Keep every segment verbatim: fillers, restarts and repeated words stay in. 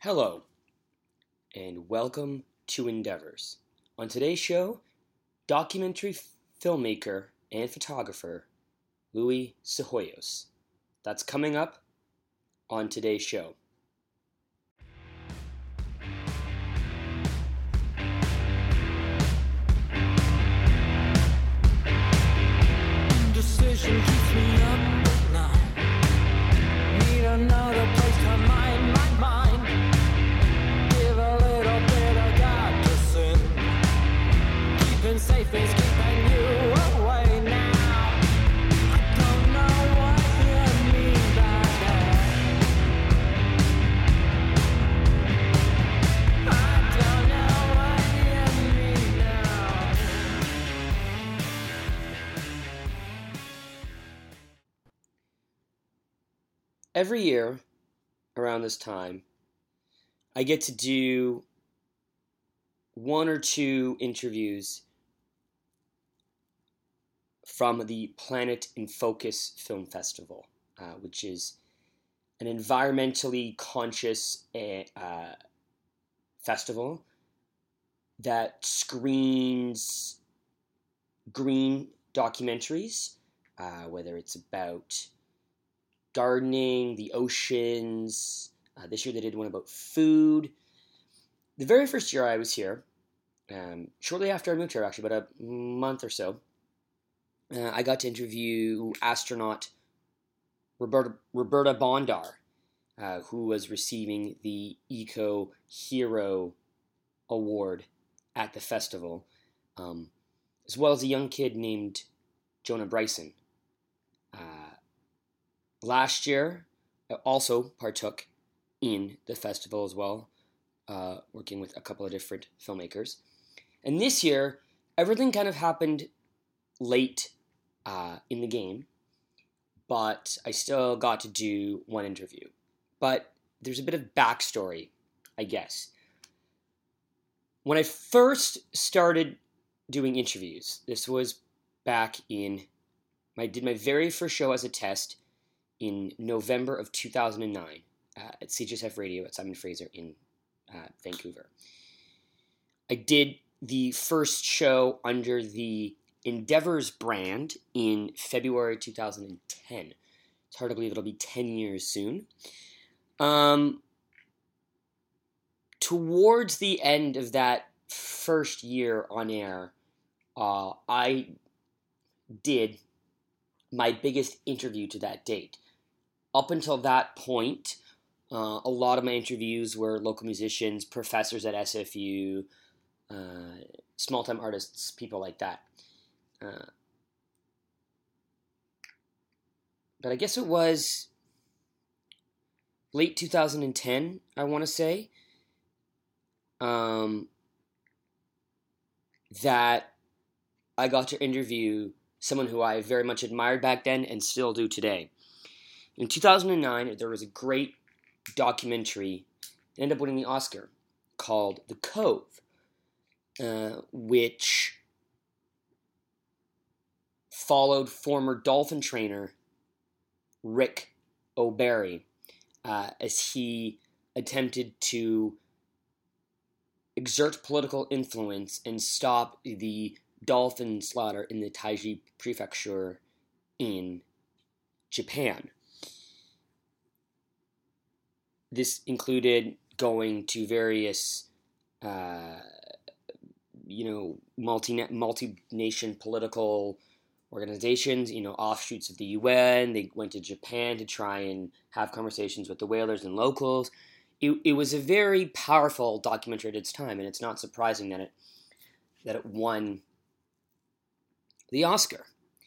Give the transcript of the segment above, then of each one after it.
Hello, and welcome to Endeavors. On today's show, documentary filmmaker and photographer Louis Cejoyos. That's coming up on today's show. Indecision keeps me up at night. Need another place to mind my mind. Give a little bit of God to sin. Keeping safe is keeping you away now. I don't know what you mean by that. I don't know what you mean now. Every year, around this time, I get to do one or two interviews from the Planet in Focus Film Festival, uh, which is an environmentally conscious uh, festival that screens green documentaries, uh, whether it's about gardening, the oceans. Uh, this year they did one about food. The very first year I was here, um, shortly after I moved here, actually, about a month or so, uh, I got to interview astronaut Roberta, Roberta Bondar, uh, who was receiving the Eco Hero Award at the festival, um, as well as a young kid named Jonah Bryson. Uh, last year, I also partook in the festival as well, uh, working with a couple of different filmmakers. And this year, everything kind of happened late uh, in the game, but I still got to do one interview. But there's a bit of backstory, I guess. When I first started doing interviews, this was back in, I did my very first show as a test in November of two thousand nine uh, at C H S F Radio at Simon Fraser in uh, Vancouver. I did the first show under the Endeavors brand in February two thousand ten. It's hard to believe it'll be ten years soon. Um, towards the end of that first year on air, uh, I did my biggest interview to that date. Up until that point, uh, a lot of my interviews were local musicians, professors at S F U, uh, small-time artists, people like that. Uh, but I guess it was late two thousand ten, I want to say, um, that I got to interview someone who I very much admired back then and still do today. In two thousand nine, there was a great documentary that ended up winning the Oscar called The Cove, uh, which followed former Dolphin trainer Rick O'Barry uh, as he attempted to exert political influence and stop the dolphin slaughter in the Taiji Prefecture in Japan. This included going to various, uh, you know, multi multi-nation political organizations, you know, offshoots of the U N. They went to Japan to try and have conversations with the whalers and locals. It, it was a very powerful documentary at its time, and it's not surprising that it that it won the Oscar.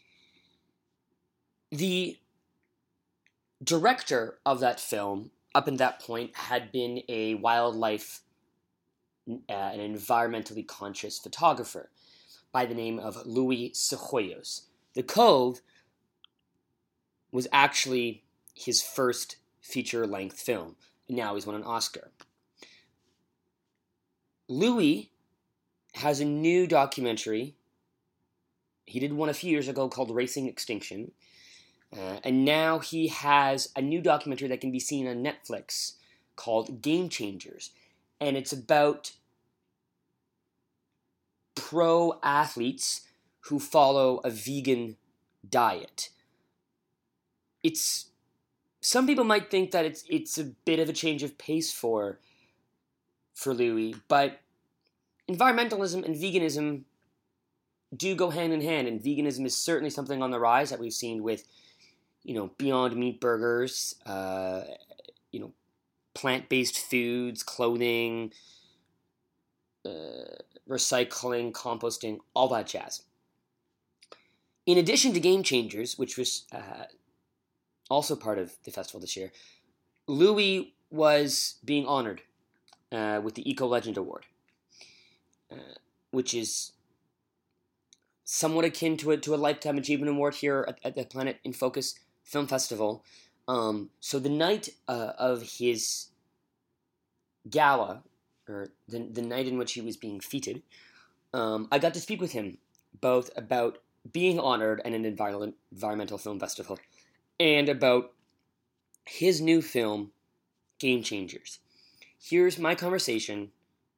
The director of that film, up until that point, had been a wildlife, uh, an environmentally conscious photographer by the name of Louis Cejoyos. The Cove was actually his first feature-length film, and now he's won an Oscar. Louis has a new documentary. He did one a few years ago called Racing Extinction. Uh, and now he has a new documentary that can be seen on Netflix called Game Changers. And it's about pro athletes who follow a vegan diet. It's some people might think that it's it's a bit of a change of pace for for Louis, but environmentalism and veganism do go hand in hand, and veganism is certainly something on the rise that we've seen with, you know, Beyond Meat burgers, uh, you know, plant-based foods, clothing, uh, recycling, composting, all that jazz. In addition to Game Changers, which was uh, also part of the festival this year, Louis was being honored uh, with the Eco Legend Award, uh, which is somewhat akin to a, to a Lifetime Achievement Award here at, at the Planet in Focus Film Festival. Um, so the night uh, of his gala, or the, the night in which he was being feted, um, I got to speak with him both about being honored at an environment, environmental film festival and about his new film, Game Changers. Here's my conversation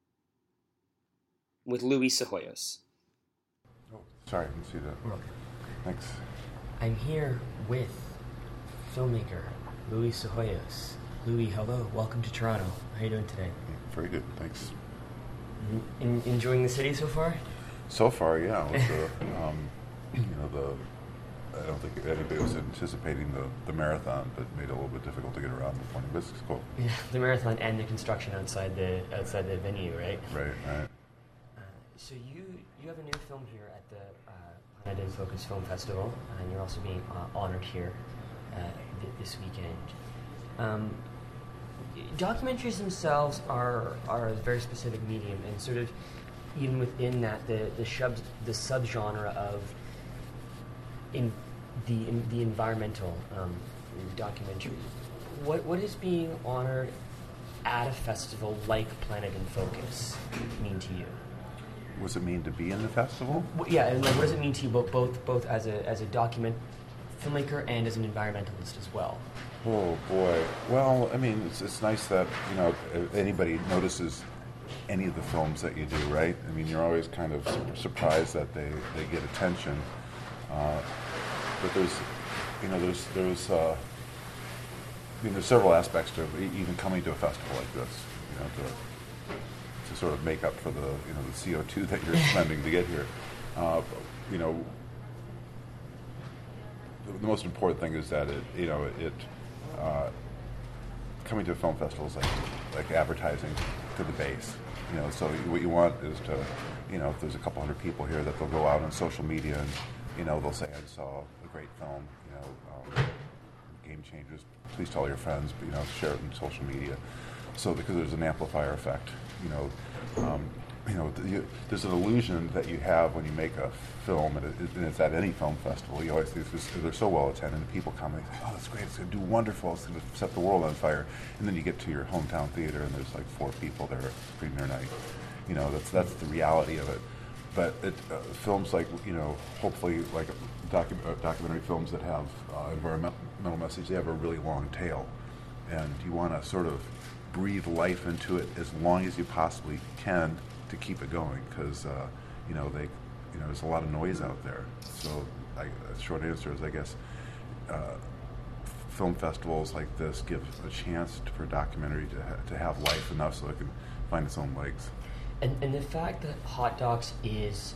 with Louis Cejoyos. Oh, sorry, I didn't see that. We're okay. Thanks. I'm here with filmmaker Louis Cejoyos. Louis, hello. Welcome to Toronto. How are you doing today? Very good, thanks. In, enjoying the city so far? So far, yeah. With the, um, you know, the I don't think anybody was anticipating the, the marathon, but made it a little bit difficult to get around this morning. But it's cool. Yeah, the marathon and the construction outside the outside the venue, right? Right, right. Uh, so you you have a new film here at the uh, Planet in Focus Film Festival, and you're also being uh, honored here uh, th- this weekend. Um, documentaries themselves are are a very specific medium, and sort of even within that, the the sub the subgenre of in the in the environmental um, documentary. What what is being honored at a festival like Planet in Focus mean to you? What does it mean to be in the festival? Well, yeah, and like, what does it mean to you both both both as a as a document filmmaker and as an environmentalist as well? Oh boy. Well, I mean, it's it's nice that, you know, anybody notices any of the films that you do, right? I mean, you're always kind of su- surprised that they, they get attention. Uh, but there's, you know, there's there's uh, I mean, there's several aspects to e- even coming to a festival like this, you know, to to sort of make up for the, you know, the C O two that you're spending to get here. Uh, you know, the, the most important thing is that it, you know, it uh, coming to a film festival is like like advertising to the base. You know, so what you want is to, you know, if there's a couple hundred people here, that they'll go out on social media and, you know, they'll say, I saw a great film, you know, um, Game Changers, please tell your friends, but, you know, share it on social media. So, because there's an amplifier effect, you know, um, you know, you, there's an illusion that you have when you make a film, and, it, and it's at any film festival. You always think this, they're so well attended, and people come and they say, oh, that's great, it's going to do wonderful, it's going to set the world on fire. And then you get to your hometown theater, and there's like four people there premiere night. You know, that's that's the reality of it. But it, uh, films like, you know, hopefully like docu- uh, documentary films that have uh, environmental message, they have a really long tail, and you want to sort of breathe life into it as long as you possibly can to keep it going, because uh, you know they, you know, there's a lot of noise out there. So, I, the short answer is, I guess, uh, film festivals like this give a chance to, for documentary to ha- to have life enough so it can find its own legs. And and the fact that Hot Docs is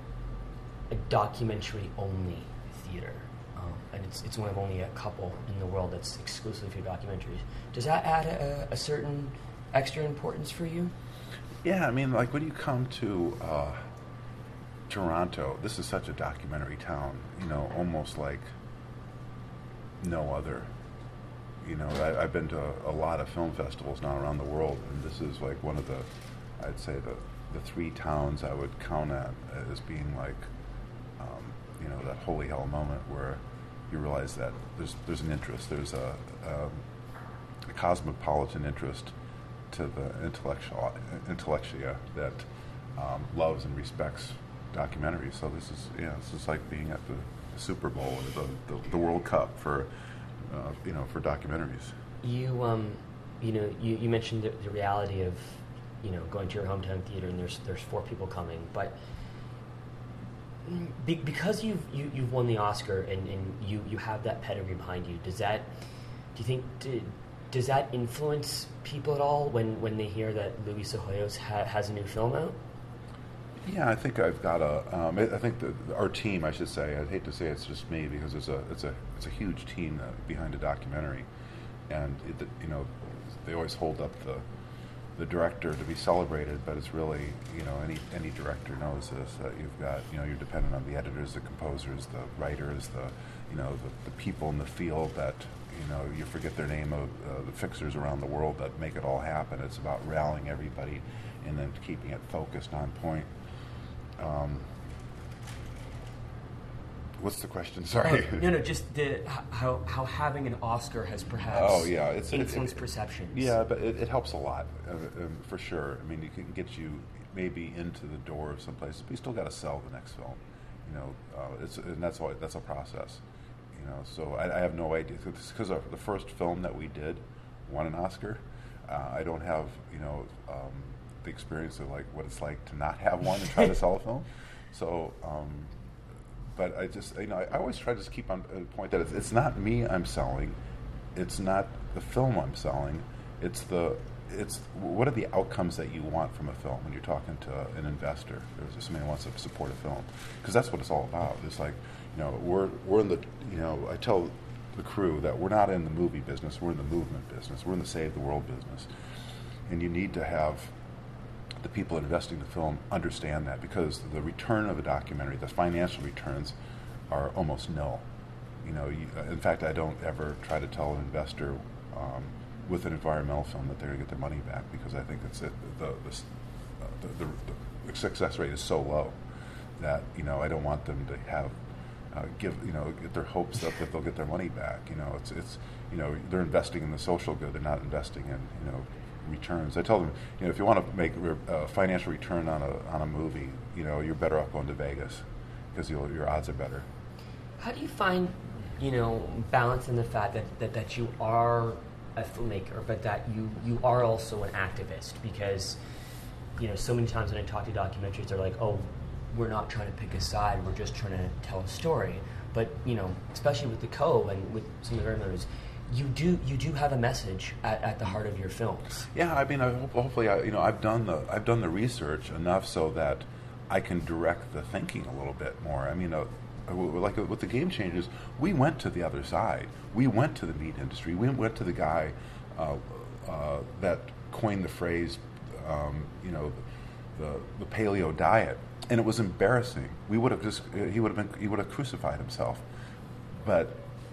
a documentary only theater, um, and it's it's one of only a couple in the world that's exclusively for documentaries. Does that add a, a certain extra importance for you? Yeah, I mean, like when you come to uh, Toronto, this is such a documentary town, you know, almost like no other. You know, I, I've been to a, a lot of film festivals now around the world, and this is like one of the, I'd say the, the three towns I would count at as being like, um, you know, that holy hell moment where you realize that there's there's an interest, there's a, um, a cosmopolitan interest to the intellectual intellectia that um, loves and respects documentaries. So this is, yeah, this is like being at the, the Super Bowl or the, the, the World Cup for, uh, you know, for documentaries. You um, you know, you, you mentioned the, the reality of, you know, going to your hometown theater and there's there's four people coming, but be, because you've you, you've won the Oscar and, and you, you have that pedigree behind you, does that do you think do, does that influence people at all when, when they hear that Luis Hoyos ha, has a new film out? Yeah, I think I've got a. Um, I I think the, our team, I should say. I'd hate to say it's just me because it's a it's a it's a huge team uh, behind a documentary, and it, you know, they always hold up the the director to be celebrated, but it's really, you know, any any director knows this. That you've got, you know, you're dependent on the editors, the composers, the writers, the you know the, the people in the field that, you know, you forget their name of uh, the fixers around the world that make it all happen. It's about rallying everybody and then keeping it focused on point. Um, what's the question? Sorry. Oh, no, no, just the how how having an Oscar has perhaps oh, yeah, it's, influenced it, it, perceptions. Yeah, but it, it helps a lot, uh, um, for sure. I mean, it can get you maybe into the door of some places, but you still got to sell the next film. You know, uh, it's and that's all. That's a process. You know, so I, I have no idea because the first film that we did won an Oscar. Uh, I don't have, you know. Um, the experience of like what it's like to not have one and try to sell a film. So, um, but I just, you know, I, I always try to just keep on uh, point that it's, it's not me I'm selling, it's not the film I'm selling, it's the, it's what are the outcomes that you want from a film when you're talking to an investor or somebody who wants to support a film, because that's what it's all about. It's like, you know, we're we're in the, you know, I tell the crew that we're not in the movie business, we're in the movement business, we're in the save the world business, and you need to have the people investing in the film understand that, because the return of a documentary, the financial returns, are almost nil. You know, you, uh, in fact, I don't ever try to tell an investor um, with an environmental film that they're going to get their money back, because I think it's it, the, the, uh, the, the, the success rate is so low that, you know, I don't want them to have uh, give you know get their hopes up that they'll get their money back. You know, it's it's you know they're investing in the social good, they're not investing in you know. returns. I tell them, you know, if you want to make a financial return on a on a movie, you know, you're better off going to Vegas because your odds are better. How do you find, you know, balance in the fact that, that, that you are a filmmaker, but that you, you are also an activist? Because, you know, so many times when I talk to documentaries, they're like, oh, we're not trying to pick a side, we're just trying to tell a story. But, you know, especially with The Cove and with some of the other movies, You do you do have a message at, at the heart of your films. Yeah, I mean, I hope, hopefully, I, you know, I've done the I've done the research enough so that I can direct the thinking a little bit more. I mean, uh, like with the Game Changers, we went to the other side. We went to the meat industry. We went to the guy uh, uh, that coined the phrase, um, you know, the the paleo diet, and it was embarrassing. We would have just he would have been he would have crucified himself, but.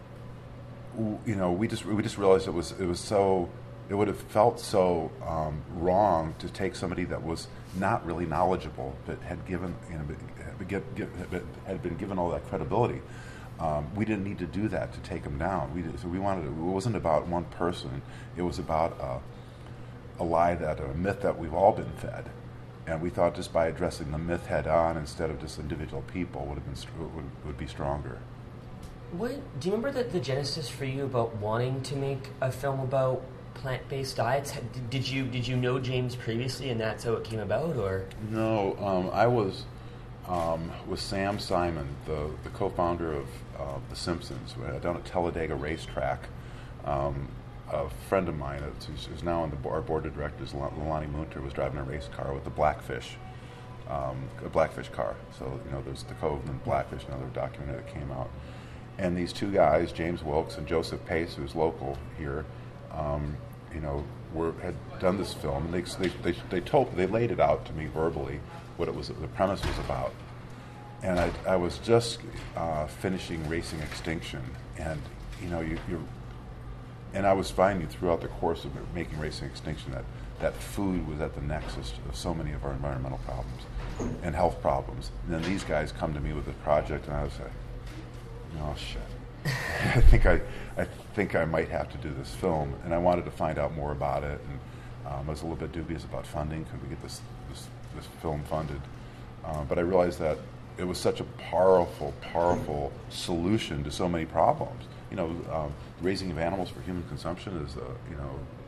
You know, we just we just realized it was it was so it would have felt so um, wrong to take somebody that was not really knowledgeable but had given you know get, get, had been given all that credibility. Um, we didn't need to do that to take him down. We did, so we wanted it wasn't about one person. It was about a, a lie that a myth that we've all been fed, and we thought just by addressing the myth head on instead of just individual people would have been would, would be stronger. What do you remember the, the genesis for you about wanting to make a film about plant-based diets? Did, did you did you know James previously, and that's how it came about, or no? Um, I was um, with Sam Simon, the the co-founder of uh, The Simpsons, down at Talladega Racetrack. Um, a friend of mine, who's, who's now on the our board of directors, Lonnie Munter, was driving a race car with a Blackfish, um, a Blackfish car. So you know, there's The Cove and then Blackfish, another documentary that came out. And these two guys, James Wilkes and Joseph Pace, who's local here, um, you know, were had done this film, and they they they, they told they laid it out to me verbally what it was, the premise was about. And I, I was just uh, finishing Racing Extinction, and you know, you, you're, and I was finding throughout the course of making Racing Extinction that that food was at the nexus of so many of our environmental problems and health problems. And then these guys come to me with a project, and I was like, oh shit! I think I, I think I might have to do this film, and I wanted to find out more about it. And um, I was a little bit dubious about funding. Could we get this this, this film funded? Uh, but I realized that it was such a powerful, powerful solution to so many problems. You know, um, raising of animals for human consumption is, uh, you know,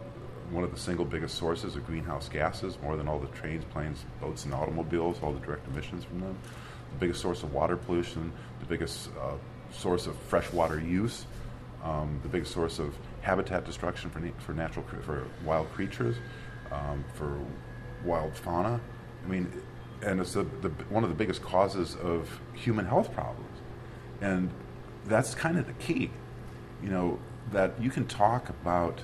one of the single biggest sources of greenhouse gases, more than all the trains, planes, boats, and automobiles, all the direct emissions from them. The biggest source of water pollution, the biggest uh, source of freshwater use, um, the biggest source of habitat destruction for, na- for natural cre- for wild creatures, um, for wild fauna. I mean, and it's the, the one of the biggest causes of human health problems. And that's kind of the key, you know, that you can talk about,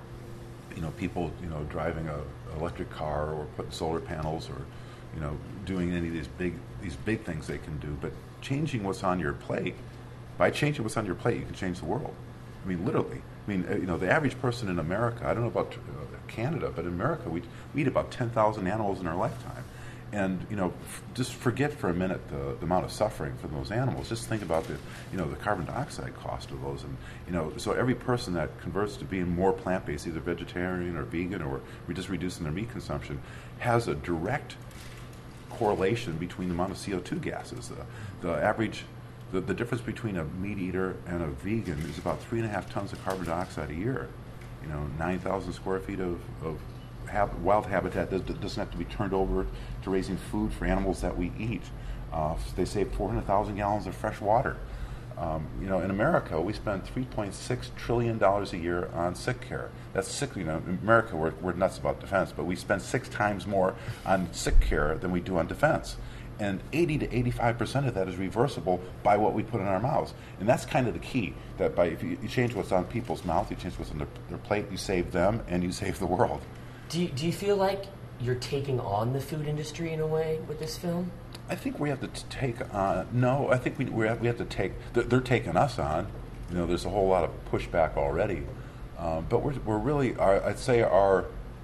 you know, people, you know, driving a electric car or putting solar panels or, you know, doing any of these big these big things they can do, but changing what's on your plate, by changing what's on your plate, you can change the world. I mean, literally. I mean, uh, you know, the average person in America, I don't know about uh, Canada, but in America, we, we eat about ten thousand animals in our lifetime. And, you know, f- just forget for a minute the, the amount of suffering for those animals. Just think about the, you know, the carbon dioxide cost of those. And, you know, so every person that converts to being more plant-based, either vegetarian or vegan, or we just reducing their meat consumption, has a direct correlation between the amount of C O two gases. The, the average, the, the difference between a meat eater and a vegan is about three and a half tons of carbon dioxide a year. You know, nine thousand square feet of, of hab- wild habitat that doesn't have to be turned over to raising food for animals that we eat. Uh, they save four hundred thousand gallons of fresh water. Um, you know, in America, we spend three point six trillion dollars a year on sick care. That's sick, you know, in America, we're, we're nuts about defense, but we spend six times more on sick care than we do on defense. And eighty to eighty-five percent of that is reversible by what we put in our mouths. And that's kind of the key, that by if you, you change what's on people's mouth, you change what's on their, their plate, you save them, and you save the world. Do you, do you feel like you're taking on the food industry in a way with this film? I think we have to t- take on, no, I think we we have, we have to take, they're, they're taking us on. You know, there's a whole lot of pushback already. Um, but we're, we're really, our, I'd say our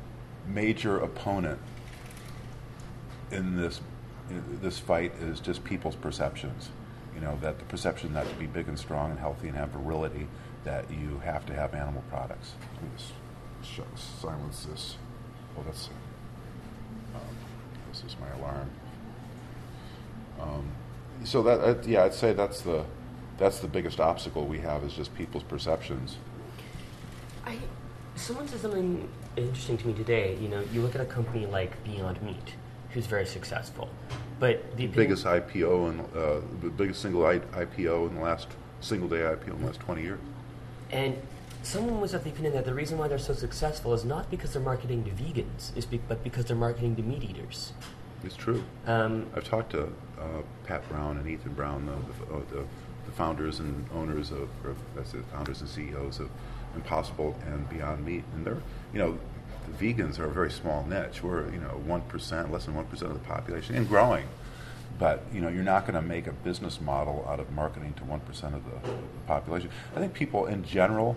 major opponent in this in this fight is just people's perceptions. You know, that the perception that to be big and strong and healthy and have virility, that you have to have animal products. Let me just sh- silence this. Oh, that's, um, this is my alarm. Um, so that, uh, yeah, I'd say that's the that's the biggest obstacle we have, is just people's perceptions. I, someone said something interesting to me today. You know, you look at a company like Beyond Meat, who's very successful, but the opinion- Biggest I P O and uh, the biggest single I- IPO in the last single day I P O in the last twenty years. And someone was of the opinion that the reason why they're so successful is not because they're marketing to vegans, is be- but because they're marketing to meat eaters. It's true. Um, I've talked to uh, Pat Brown and Ethan Brown, the, the, the, the founders and owners of, or that's it, founders and C E Os of Impossible and Beyond Meat, and they're, you know, the vegans are a very small niche. We're, you know, one percent, less than one percent of the population, and growing. But, you know, you're not going to make a business model out of marketing to one percent of the, the population. I think people in general,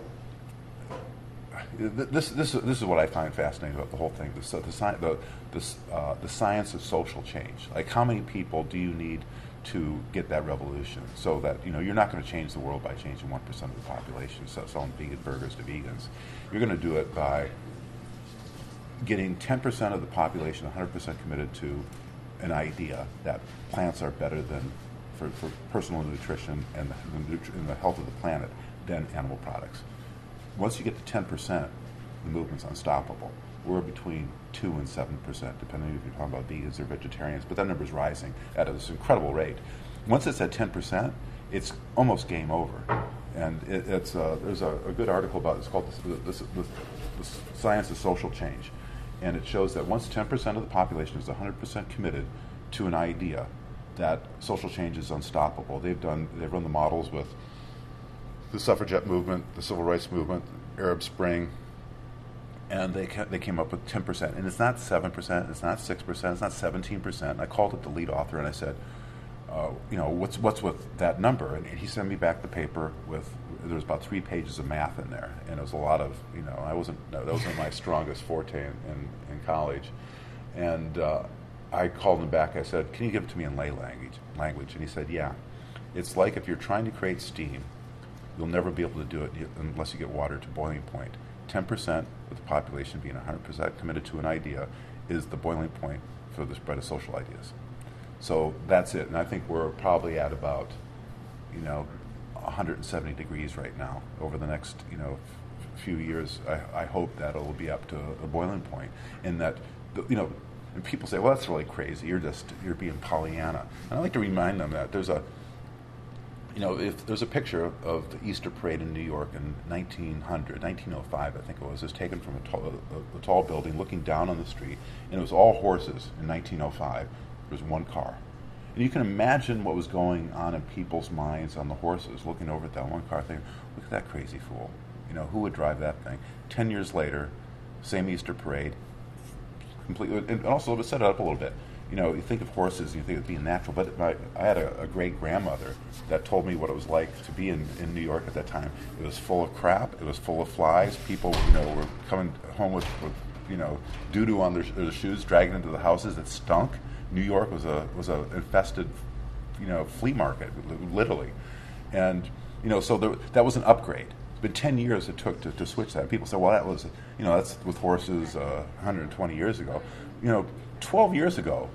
this this this is what I find fascinating about the whole thing. The the sci- the the, uh, the science of social change. Like, how many people do you need to get that revolution? So that, you know, you're not going to change the world by changing one percent of the population, so selling vegan burgers to vegans. You're going to do it by getting ten percent of the population one hundred percent committed to an idea that plants are better than for, for personal nutrition and the, and the health of the planet than animal products. Once you get to ten percent, the movement's unstoppable. We're between two and seven percent, depending if you're talking about vegans or vegetarians, but that number's rising at this incredible rate. Once it's at ten percent, it's almost game over. And it, it's uh, there's a, a good article about it. It's called the, the, the, the Science of Social Change. And it shows that once ten percent of the population is one hundred percent committed to an idea, that social change is unstoppable. They've done, they've run the models with the suffragette movement, the civil rights movement, Arab Spring, and they ca- they came up with ten percent. And it's not seven percent, it's not six percent, it's not seventeen percent. And I called up the lead author and I said, uh, you know, what's what's with that number? And he sent me back the paper with, there was about three pages of math in there. And it was a lot of, you know, I wasn't, that wasn't my strongest forte in, in, in college. And uh, I called him back, I said, can you give it to me in lay language? language? And he said, yeah. It's like if you're trying to create steam, you'll never be able to do it unless you get water to boiling point. ten percent of the population being one hundred percent committed to an idea is the boiling point for the spread of social ideas. So that's it. And I think we're probably at about, you know, one hundred seventy degrees right now. Over the next, you know, few years, I, I hope that it'll be up to a boiling point, and that the, you know, and people say, well, that's really crazy. You're just you're being Pollyanna. And I like to remind them that there's a, you know, if there's a picture of, of the Easter parade in New York in nineteen hundred, nineteen oh five, I think it was. It was taken from a tall, a, a tall building, looking down on the street, and it was all horses. In nineteen oh five, there was one car. And you can imagine what was going on in people's minds on the horses, looking over at that one car, thinking, look at that crazy fool. You know, who would drive that thing? Ten years later, same Easter parade, completely, and also let's set it up a little bit. You know, you think of horses, you think of being natural, but my, I had a, a great-grandmother that told me what it was like to be in, in New York at that time. It was full of crap, it was full of flies, people, you know, were coming home with, with you know, doo-doo on their, their shoes, dragging into the houses that stunk. New York was a was a infested, you know, flea market, literally, and you know, so there, that was an upgrade. It's been ten years it took to, to switch that. People say, well, that was, you know, that's with horses uh, one hundred twenty years ago. You know, twelve years ago,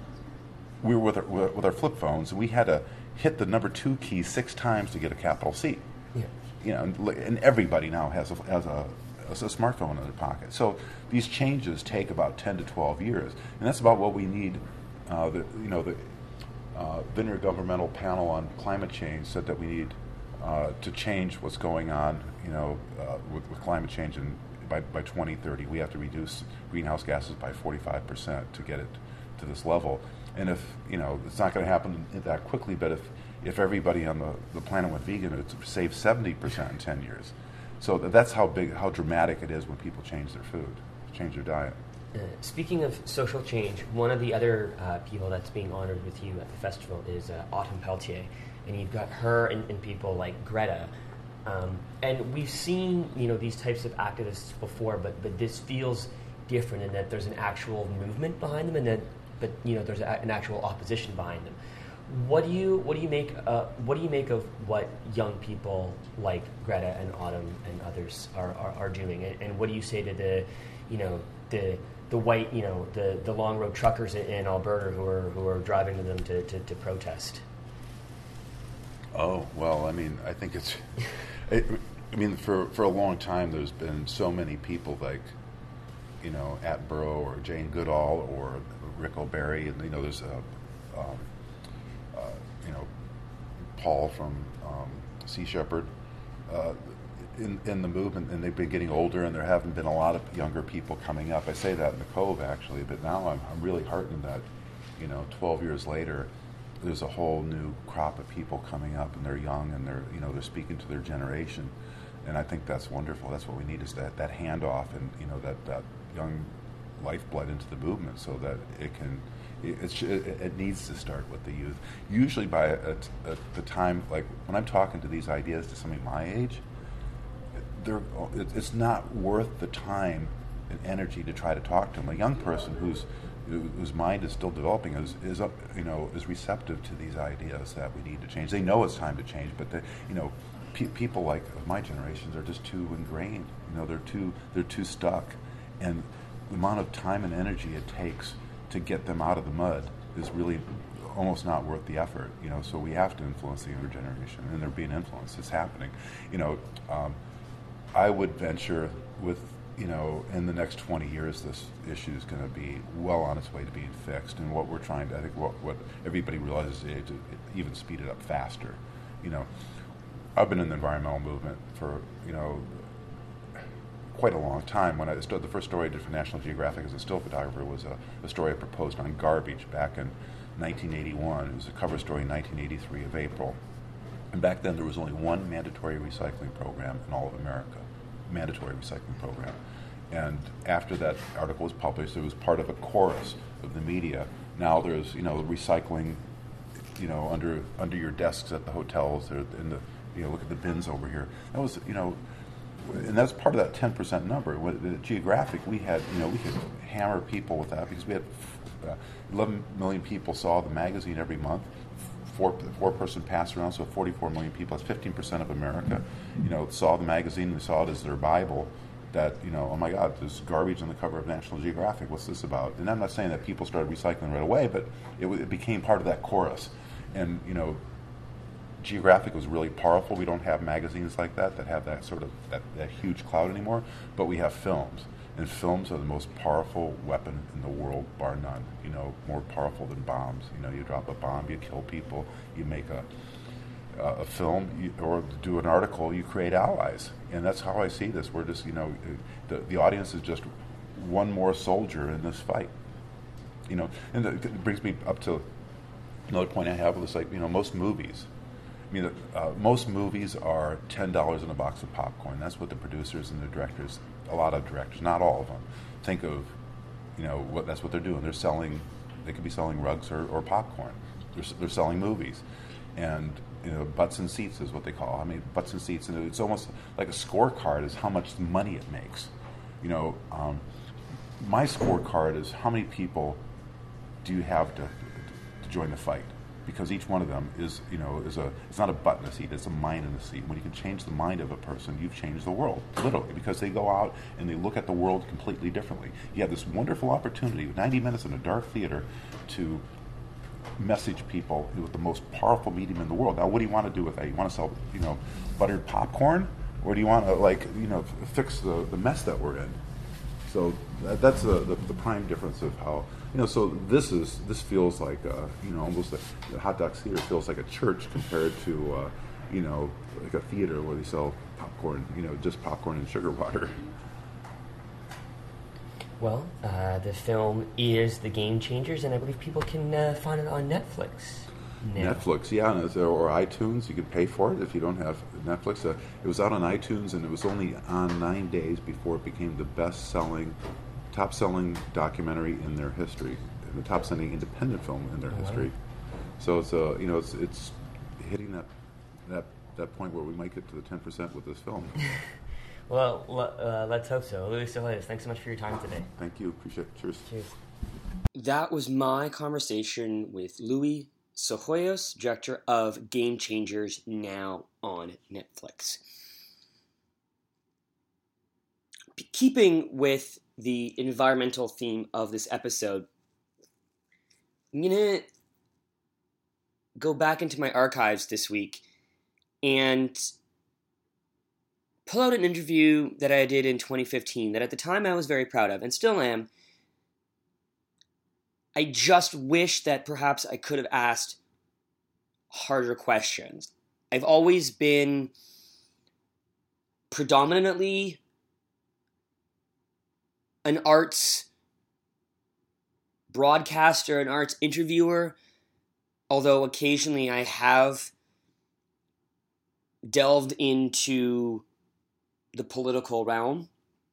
we were with our, with our flip phones, and we had to hit the number two key six times to get a capital C. Yeah. You know, and, and everybody now has a, has a a smartphone in their pocket. So these changes take about ten to twelve years, and that's about what we need. Uh, the, you know, the uh, Intergovernmental Panel on Climate Change said that we need uh, to change what's going on, you know, uh, with, with climate change, and by, by twenty thirty, we have to reduce greenhouse gases by forty-five percent to get it to this level. And if, you know, it's not going to happen that quickly, but if, if everybody on the, the planet went vegan, it would save seventy percent in ten years. So that's how big, how dramatic it is when people change their food, change their diet. Uh, speaking of social change, one of the other uh, people that's being honored with you at the festival is uh, Autumn Peltier, and you've got her and, and people like Greta. Um, and we've seen, you know, these types of activists before, but but this feels different in that there's an actual movement behind them, and that, but you know, there's a, an actual opposition behind them. What do you what do you make uh, what do you make of what young people like Greta and Autumn and others are, are, are doing, and, and what do you say to the, you know, the the white, you know, the, the long road truckers in, in Alberta who are who are driving to them to, to, to protest? Oh well, I mean, I think it's, it, I mean, for for a long time there's been so many people like, you know, Attenborough or Jane Goodall or Rick O'Barry, and you know, there's a. Um, Uh, you know, Paul from um, Sea Shepherd, uh, in in the movement, and they've been getting older, and there haven't been a lot of younger people coming up. I say that in the Cove, actually, but now I'm, I'm really heartened that, you know, twelve years later, there's a whole new crop of people coming up, and they're young, and they're, you know, they're speaking to their generation, and I think that's wonderful. That's what we need, is that, that handoff, and, you know, that, that young lifeblood into the movement, so that it can. It, it, it needs to start with the youth. Usually by at, at the time, like when I'm talking to these ideas to somebody my age, they're, it, it's not worth the time and energy to try to talk to them. A young person whose whose mind is still developing is, is up, you know, is receptive to these ideas that we need to change. They know it's time to change, but they, you know, pe- people like of my generation are just too ingrained. You know, they're too they're too stuck, and the amount of time and energy it takes to get them out of the mud is really almost not worth the effort, you know. So we have to influence the younger generation, and they're being influenced. It's happening, you know. Um, I would venture with, you know, in the next twenty years, this issue is going to be well on its way to being fixed. And what we're trying to, I think, what what everybody realizes is to even speed it up faster. You know, I've been in the environmental movement for, you know, quite a long time. When I started, the first story I did for National Geographic as a still photographer was a, a story I proposed on garbage back in nineteen eighty-one. It was a cover story in nineteen eighty-three of April. And back then there was only one mandatory recycling program in all of America, mandatory recycling program. And after that article was published, it was part of a chorus of the media. Now there's, you know, recycling, you know, under under your desks at the hotels, or in the, you know, look at the bins over here. That was, you know, and that's part of that ten percent number. With the Geographic, we had, you know, we could hammer people with that because we had uh, eleven million people saw the magazine every month. Four four person pass around, so forty-four million people. That's fifteen percent of America. You know, saw the magazine. They saw it as their Bible. That, you know, oh my God, there's garbage on the cover of National Geographic. What's this about? And I'm not saying that people started recycling right away, but it, it became part of that chorus. And, you know, Geographic was really powerful. We don't have magazines like that that have that sort of that, that huge clout anymore, but we have films. And films are the most powerful weapon in the world, bar none. You know, more powerful than bombs. You know, you drop a bomb, you kill people. You make a uh, a film you, or do an article, you create allies. And that's how I see this. We're just, you know, the the audience is just one more soldier in this fight. You know, and it brings me up to another point I have with this, like, you know, most movies. I mean, uh, most movies are ten dollars in a box of popcorn. That's what the producers and the directors, a lot of directors, not all of them, think of, you know, what that's what they're doing. They're selling, they could be selling rugs or, or popcorn. They're, they're selling movies. And, you know, butts and seats is what they call it. I mean, butts and seats. And it's almost like a scorecard is how much money it makes. You know, um, my scorecard is how many people do you have to, to join the fight? Because each one of them is, you know, is a, it's not a butt in a seat, it's a mind in a seat. When you can change the mind of a person, you've changed the world, literally, because they go out and they look at the world completely differently. You have this wonderful opportunity, ninety minutes in a dark theater, to message people with the most powerful medium in the world. Now, what do you want to do with that? You want to sell, you know, buttered popcorn? Or do you want to, like, you know, fix the, the mess that we're in? So that, that's the, the, the prime difference of how, you know, so this is, this feels like, uh, you know, almost a, the Hot Docs Theater feels like a church compared to, uh, you know, like a theater where they sell popcorn, you know, just popcorn and sugar water. Well, uh, the film is The Game Changers, and I believe people can uh, find it on Netflix now. Netflix, yeah, and it's, or iTunes. You can pay for it if you don't have Netflix. Uh, it was out on iTunes, and it was only on nine days before it became the best-selling, top-selling documentary in their history, and the top-selling independent film in their Oh, history. wow. So it's uh, you know, it's it's hitting that that that point where we might get to the ten percent with this film. Well, uh, let's hope so. Louis Sohoyos, thanks so much for your time today. Thank you. Appreciate it. Cheers. Cheers. That was my conversation with Louis Sohoyos, director of Game Changers, now on Netflix. P- keeping with the environmental theme of this episode, I'm going to go back into my archives this week and pull out an interview that I did in twenty fifteen that at the time I was very proud of, and still am. I just wish that perhaps I could have asked harder questions. I've always been predominantly an arts broadcaster, an arts interviewer, although occasionally I have delved into the political realm.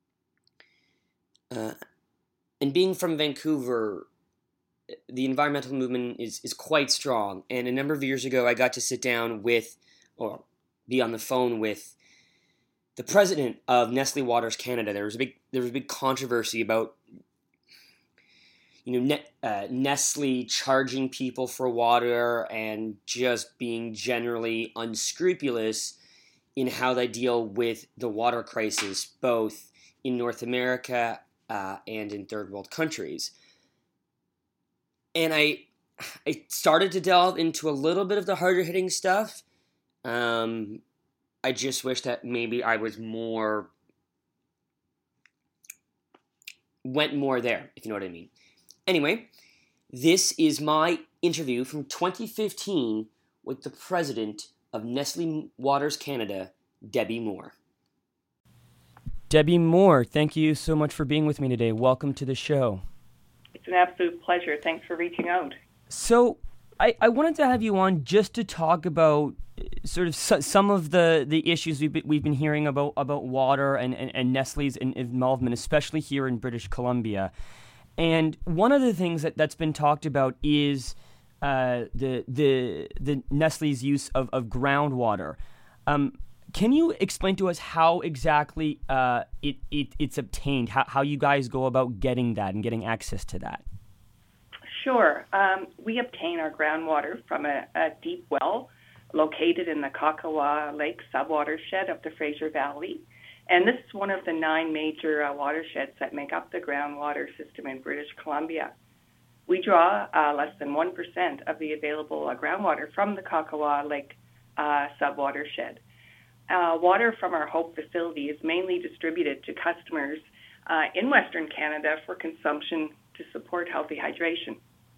Uh, and being from Vancouver, the environmental movement is, is quite strong. And a number of years ago, I got to sit down with, or be on the phone with, the president of Nestle Waters Canada. There was a big, there was a big controversy about, you know, ne- uh, Nestle charging people for water and just being generally unscrupulous in how they deal with the water crisis, both in North America uh, and in third world countries. And I I started to delve into a little bit of the harder hitting stuff. Um, I just wish that maybe I was more, went more there, if you know what I mean. Anyway, this is my interview from twenty fifteen with the president of Nestle Waters Canada, Debbie Moore. Debbie Moore, thank you so much for being with me today. Welcome to the show. It's an absolute pleasure. Thanks for reaching out. So I, I wanted to have you on just to talk about sort of su- some of the, the issues we've been, we've been hearing about, about water and, and, and Nestle's in, involvement, especially here in British Columbia. And one of the things that, that's been talked about is uh, the the the Nestle's use of, of groundwater. Um, can you explain to us how exactly uh, it, it it's obtained, how, how you guys go about getting that and getting access to that? Sure. Um, we obtain our groundwater from a, a deep well located in the Kakawa Lake subwatershed of the Fraser Valley. And this is one of the nine major uh, watersheds that make up the groundwater system in British Columbia. We draw uh, less than one percent of the available uh, groundwater from the Kakawa Lake uh, subwatershed. Uh, water from our Hope facility is mainly distributed to customers uh, in Western Canada for consumption to support healthy hydration.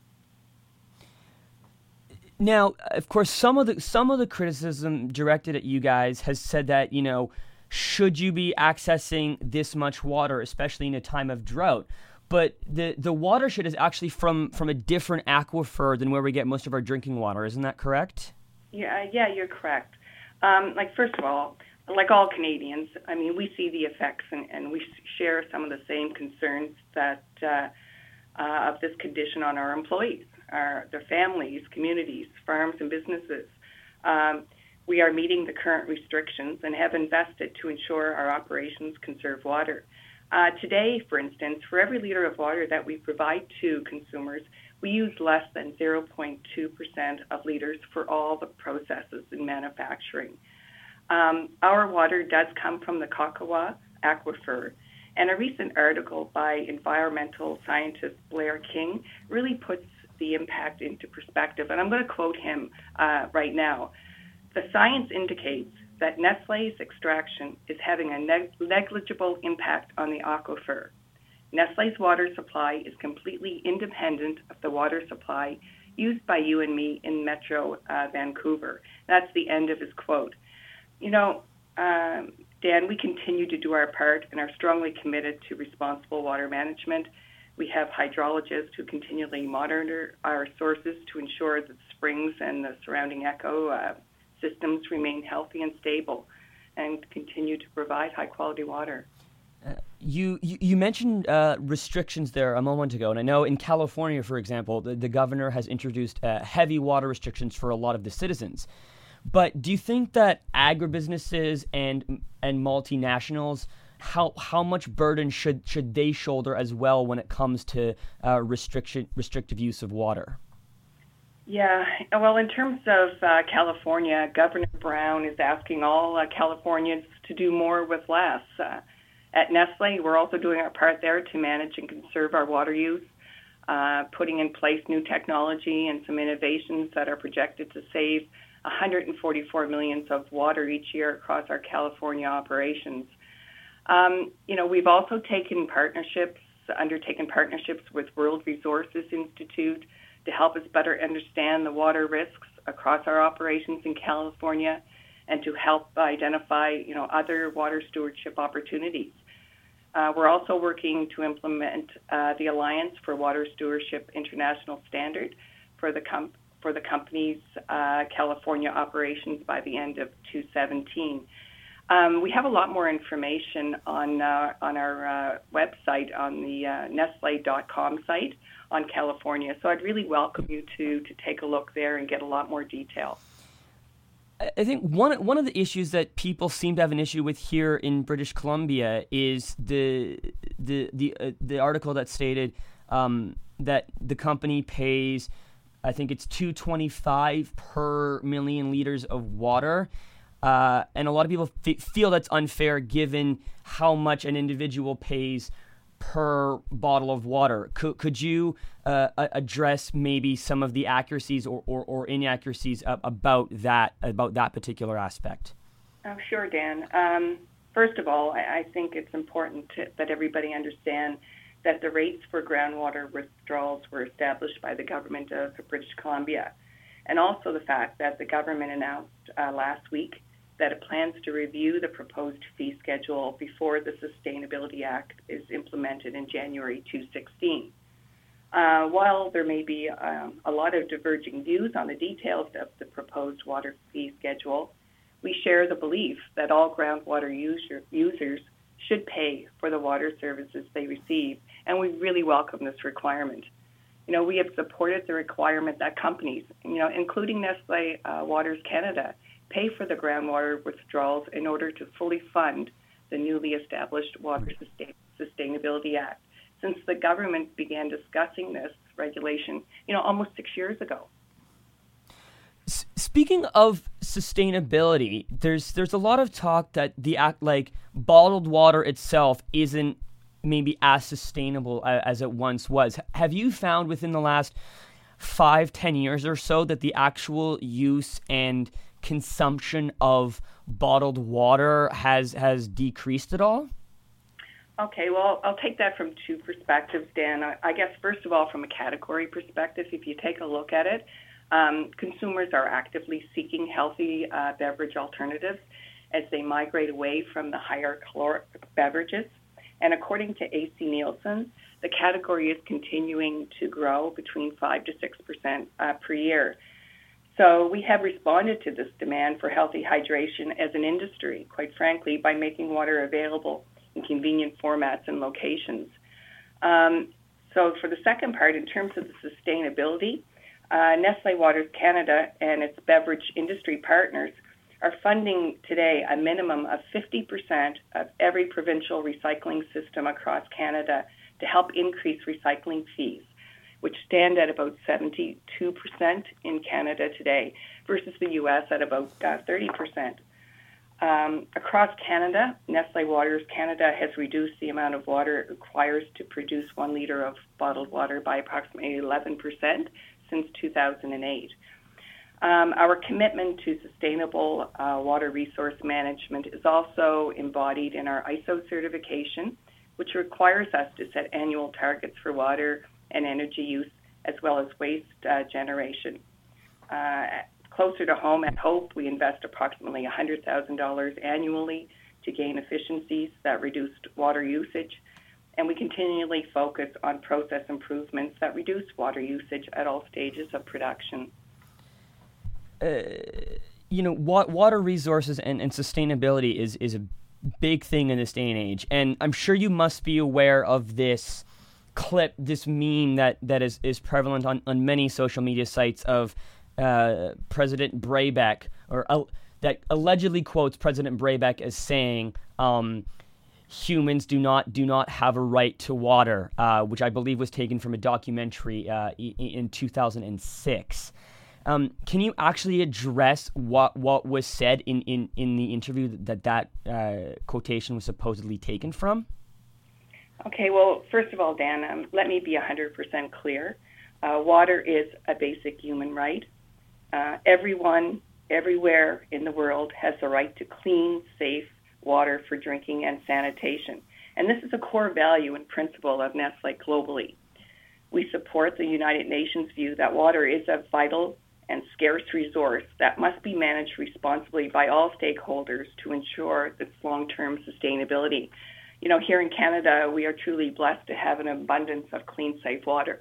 Now, of course, some of the some of the criticism directed at you guys has said that, you know, should you be accessing this much water, especially in a time of drought? But the, the watershed is actually from, from a different aquifer than where we get most of our drinking water. Isn't that correct? Yeah, yeah, you're correct. Um, like, first of all, like all Canadians, I mean, we see the effects and, and we share some of the same concerns that uh, uh, of this condition on our employees, our their families, communities, farms, and businesses. Um, we are meeting the current restrictions and have invested to ensure our operations conserve water. Uh, today, for instance, for every liter of water that we provide to consumers, we use less than zero point two percent of liters for all the processes in manufacturing. Um, our water does come from the Kakawa aquifer, and a recent article by environmental scientist Blair King really puts the impact into perspective, and I'm going to quote him uh, right now. The science indicates that Nestlé's extraction is having a neg- negligible impact on the aquifer. Nestlé's water supply is completely independent of the water supply used by you and me in Metro uh, Vancouver. That's the end of his quote. You know, um, Dan, we continue to do our part and are strongly committed to responsible water management. We have hydrologists who continually monitor our sources to ensure that springs and the surrounding eco uh, systems remain healthy and stable and continue to provide high-quality water. Uh, you, you you mentioned uh, restrictions there a moment ago, and I know in California, for example, the, the governor has introduced uh, heavy water restrictions for a lot of the citizens. But do you think that agribusinesses and and multinationals, how how much burden should should they shoulder as well when it comes to uh, restriction restrictive use of water? Yeah, well, in terms of uh, California, Governor Brown is asking all uh, Californians to do more with less. Uh, at Nestlé, we're also doing our part there to manage and conserve our water use, uh, putting in place new technology and some innovations that are projected to save one hundred forty-four million of water each year across our California operations. Um, you know, we've also taken partnerships, undertaken partnerships with World Resources Institute to help us better understand the water risks across our operations in California and to help identify, you know, other water stewardship opportunities. Uh, we're also working to implement uh, the Alliance for Water Stewardship International Standard for the com- for the company's uh, California operations by the end of two thousand seventeen. Um, we have a lot more information on uh, on our uh, website, on the uh, Nestle dot com site on California. So I'd really welcome you to to take a look there and get a lot more detail. I think one one of the issues that people seem to have an issue with here in British Columbia is the the the uh, the article that stated um, that the company pays, I think it's two twenty-five per million liters of water. Uh, and a lot of people f- feel that's unfair given how much an individual pays per bottle of water. Could, could you uh, address maybe some of the accuracies or, or, or inaccuracies about that about that particular aspect? Oh, sure, Dan. Um, first of all, I, I think it's important to, that everybody understand that the rates for groundwater withdrawals were established by the government of British Columbia, and also the fact that the government announced uh, last week that it plans to review the proposed fee schedule before the Sustainability Act is implemented in January twenty sixteen. Uh, while there may be um, a lot of diverging views on the details of the proposed water fee schedule, we share the belief that all groundwater user, users should pay for the water services they receive, and we really welcome this requirement. You know, we have supported the requirement that companies, you know, including Nestlé uh, Waters Canada, pay for the groundwater withdrawals in order to fully fund the newly established Water Sustain- Sustainability Act, since the government began discussing this regulation, you know, almost six years ago. S- speaking of sustainability, there's there's a lot of talk that the act, like bottled water itself isn't maybe as sustainable as it once was. Have you found within the last five, ten years or so that the actual use and consumption of bottled water has has decreased at all? Okay, well, I'll take that from two perspectives, Dan. I, I guess, first of all, from a category perspective, if you take a look at it, um, consumers are actively seeking healthy uh, beverage alternatives as they migrate away from the higher caloric beverages. And according to A C Nielsen, the category is continuing to grow between five to six percent uh, per year. So we have responded to this demand for healthy hydration as an industry, quite frankly, by making water available in convenient formats and locations. Um, so for the second part, in terms of the sustainability, uh, Nestle Waters Canada and its beverage industry partners are funding today a minimum of fifty percent of every provincial recycling system across Canada to help increase recycling fees, which stand at about seventy-two percent in Canada today versus the U S at about uh, thirty percent. Um, across Canada, Nestle Waters Canada has reduced the amount of water it requires to produce one liter of bottled water by approximately eleven percent since two thousand eight. Um, our commitment to sustainable uh, water resource management is also embodied in our I S O certification, which requires us to set annual targets for water and energy use as well as waste uh, generation. Uh, Closer to home at Hope, we invest approximately one hundred thousand dollars annually to gain efficiencies that reduce water usage, and we continually focus on process improvements that reduce water usage at all stages of production. Uh, you know, wa- water resources and, and sustainability is, is a big thing in this day and age, and I'm sure you must be aware of this clip, this meme that, that is, is prevalent on, on many social media sites of Uh, President Brabeck, or uh, that allegedly quotes President Brabeck as saying, um, "Humans do not do not have a right to water," uh, which I believe was taken from a documentary uh, in, in two thousand six. Um, can you actually address what what was said in, in, in the interview that that uh, quotation was supposedly taken from? Okay, well, first of all, Dan, um, let me be one hundred percent clear. Uh, water is a basic human right. Uh, everyone, everywhere in the world has the right to clean, safe water for drinking and sanitation. And this is a core value and principle of Nestle globally. We support the United Nations view that water is a vital and scarce resource that must be managed responsibly by all stakeholders to ensure its long-term sustainability. You know, here in Canada, we are truly blessed to have an abundance of clean, safe water.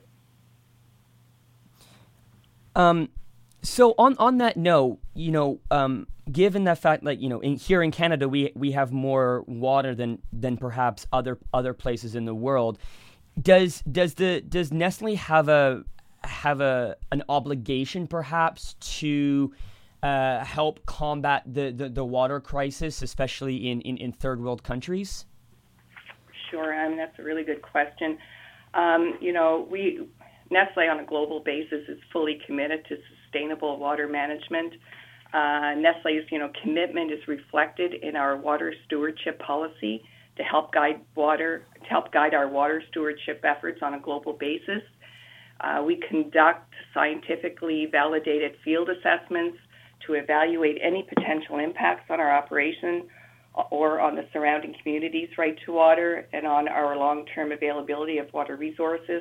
Um. So on, on that note, you know, um, given the fact that, you know, in, here in Canada we we have more water than than perhaps other other places in the world, does does the does Nestle have a have a an obligation perhaps to uh, help combat the, the, the water crisis, especially in, in, in third world countries? Sure, I mean, that's a really good question. Um, you know, we Nestle on a global basis is fully committed to sustainable water management. Uh, Nestle's, you know, commitment is reflected in our water stewardship policy to help guide water, to help guide our water stewardship efforts on a global basis. Uh, we conduct scientifically validated field assessments to evaluate any potential impacts on our operation or on the surrounding community's right to water and on our long-term availability of water resources.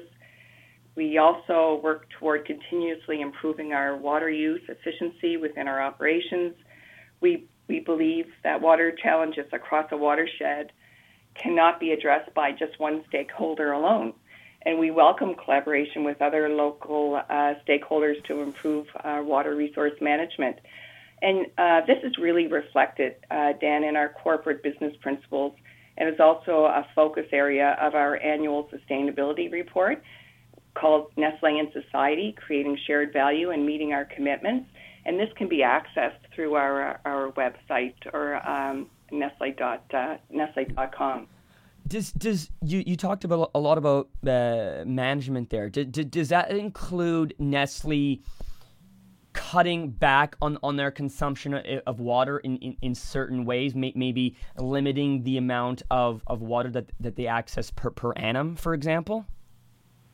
We also work toward continuously improving our water use efficiency within our operations. We we believe that water challenges across a watershed cannot be addressed by just one stakeholder alone. And we welcome collaboration with other local uh, stakeholders to improve our water resource management. And uh, this is really reflected, uh, Dan, in our corporate business principles, and is also a focus area of our annual sustainability report, called Nestle in Society, Creating Shared Value and Meeting Our Commitments. And this can be accessed through our our website or um, Nestle dot com. Does does you, you talked about a lot about uh, management there. Does, does that include Nestle cutting back on, on their consumption of water in, in, in certain ways, maybe limiting the amount of, of water that, that they access per, per annum, for example?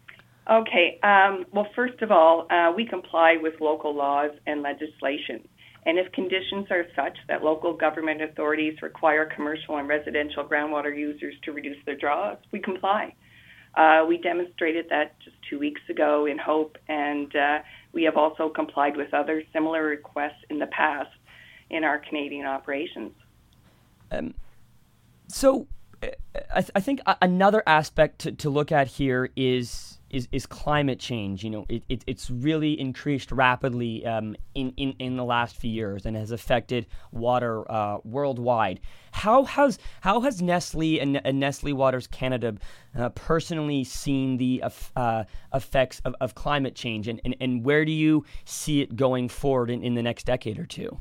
Okay. Um, well, first of all, uh, we comply with local laws and legislation. And if conditions are such that local government authorities require commercial and residential groundwater users to reduce their draws, we comply. Uh, we demonstrated that just two weeks ago in Hope, and uh, we have also complied with other similar requests in the past in our Canadian operations. Um, so I, th- I think another aspect to, to look at here is is, is climate change. You know, it, it it's really increased rapidly um, in, in, in the last few years and has affected water uh, worldwide. How has how has Nestle and, and Nestle Waters Canada uh, personally seen the uh, effects of, of climate change, and, and, and where do you see it going forward in, in the next decade or two?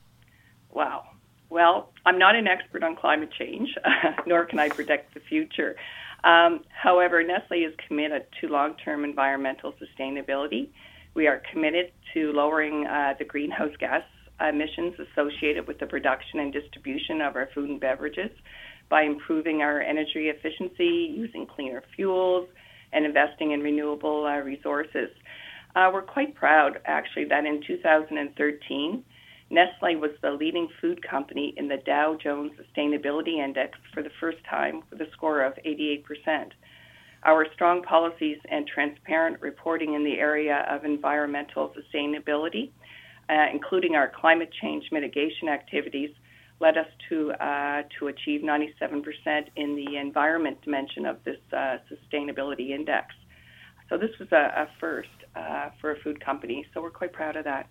Wow. Well, I'm not an expert on climate change, nor can I predict the future. Um, however, Nestle is committed to long-term environmental sustainability. We are committed to lowering uh, the greenhouse gas emissions associated with the production and distribution of our food and beverages by improving our energy efficiency, using cleaner fuels, and investing in renewable uh, resources. Uh, we're quite proud, actually, that in two thousand thirteen, Nestle was the leading food company in the Dow Jones Sustainability Index for the first time with a score of eighty-eight percent. Our strong policies and transparent reporting in the area of environmental sustainability, uh, including our climate change mitigation activities, led us to uh, to achieve ninety-seven percent in the environment dimension of this uh, sustainability index. So this was a, a first uh, for a food company, so we're quite proud of that.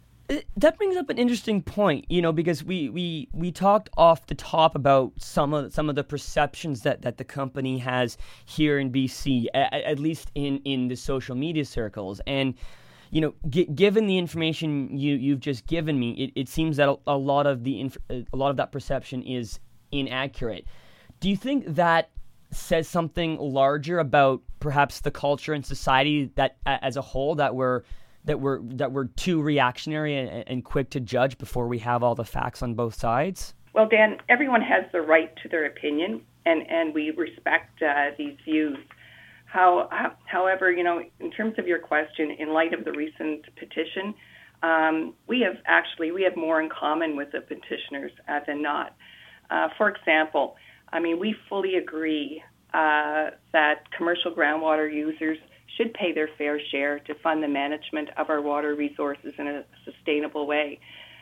That brings up an interesting point, you know, because we, we, we talked off the top about some of some of the perceptions that, that the company has here in B C, at, at least in, in the social media circles. And, you know, g- given the information you, you've just given me, it, it seems that a, a lot of the inf- a lot of that perception is inaccurate. Do you think that says something larger about perhaps the culture and society that as a whole, that we're that we're that we're too reactionary and, and quick to judge before we have all the facts on both sides? Well, Dan, everyone has the right to their opinion, and, and we respect uh, these views. How, how, however, you know, in terms of your question, in light of the recent petition, um, we have actually we have more in common with the petitioners uh, than not. Uh, for example, I mean, we fully agree uh, that commercial groundwater users should pay their fair share to fund the management of our water resources in a sustainable way.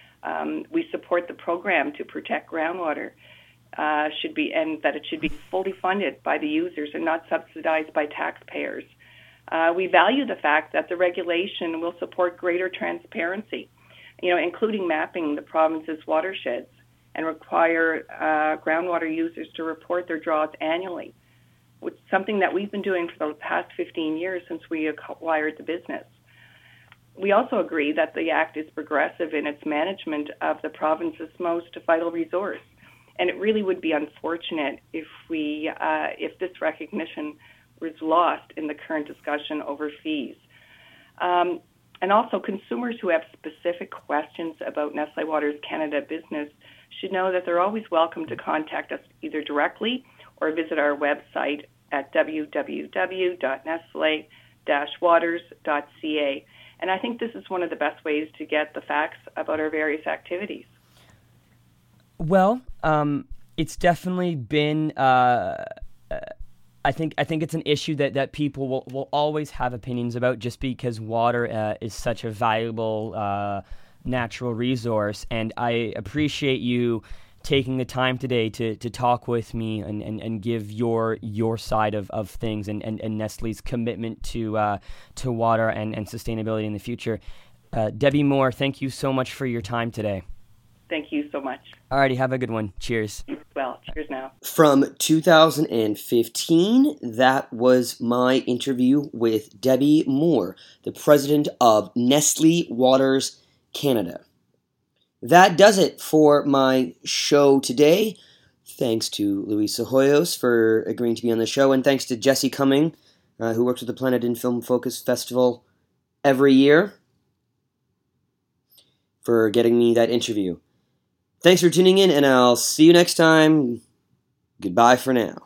Um, we support the program to protect groundwater, uh, should be, and that it should be fully funded by the users and not subsidized by taxpayers. Uh, we value the fact that the regulation will support greater transparency, you know, including mapping the province's watersheds, and require uh, groundwater users to report their draws annually, which is something that we've been doing for the past fifteen years since we acquired the business. We also agree that the Act is progressive in its management of the province's most vital resource, and it really would be unfortunate if we, uh, if this recognition was lost in the current discussion over fees. Um, and also, consumers who have specific questions about Nestle Waters Canada business should know that they're always welcome to contact us either directly or visit our website at w w w dot nestle dash waters dot c a. And I think this is one of the best ways to get the facts about our various activities. Well, um, it's definitely been, uh, uh, I think I think it's an issue that, that people will, will always have opinions about, just because water uh, is such a valuable uh, natural resource. And I appreciate you taking the time today to, to talk with me and, and, and give your your side of, of things and, and, and Nestle's commitment to uh, to water and, and sustainability in the future. Uh, Debbie Moore, thank you so much for your time today. Thank you so much. Alrighty, have a good one. Cheers. You as well. Cheers now. From two thousand fifteen, that was my interview with Debbie Moore, the president of Nestle Waters Canada. That does it for my show today. Thanks to Luisa Hoyos for agreeing to be on the show, and thanks to Jesse Cumming, uh, who works with the Planet in Film Focus Festival every year, for getting me that interview. Thanks for tuning in, and I'll see you next time. Goodbye for now.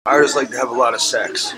Artists like to have a lot of sex.